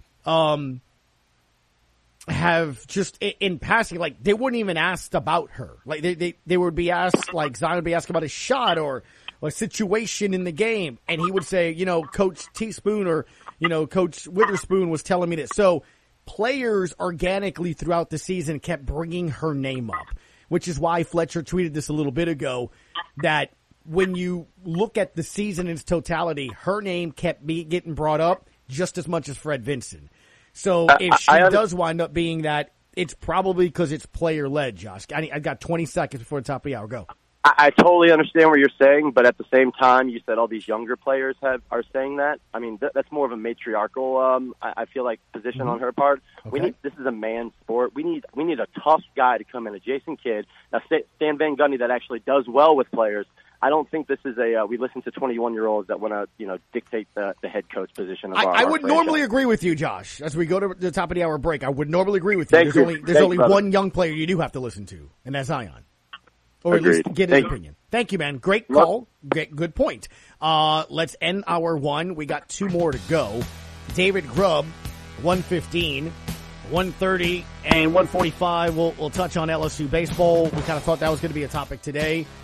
have just in passing, like they weren't even asked about her. Like they would be asked, like Zion would be asked about a shot or a situation in the game, and he would say, Coach Teaspoon or Coach Witherspoon was telling me this. So players organically throughout the season kept bringing her name up, which is why Fletcher tweeted this a little bit ago, that when you look at the season in its totality, her name kept getting brought up just as much as Fred Vincent. So if she does wind up being that, it's probably because it's player-led, Josh. I got 20 seconds before the top of the hour. Go. I totally understand what you're saying, but at the same time, you said all these younger players are saying that. I mean, that's more of a matriarchal, I feel like, position on her part. Okay. This is a man's sport. We need a tough guy to come in, a Jason Kidd. Now, Stan Van Gundy that actually does well with players. I don't think this is we listen to 21-year-olds that want to, dictate the head coach position of our I would franchise. normally agree with you, Josh. As we go to the top of the hour break, I would normally agree with you. Thank you. There's only brother. one young player you do have to listen to, and that's Zion. Or at Agreed. least get his Thank you. opinion. Thank you, man. Great call. Good point. Let's end hour one. We got 2 more to go. David Grubb, 1:15, 1:30, and 1:45. We'll touch on LSU baseball. We kind of thought that was going to be a topic today.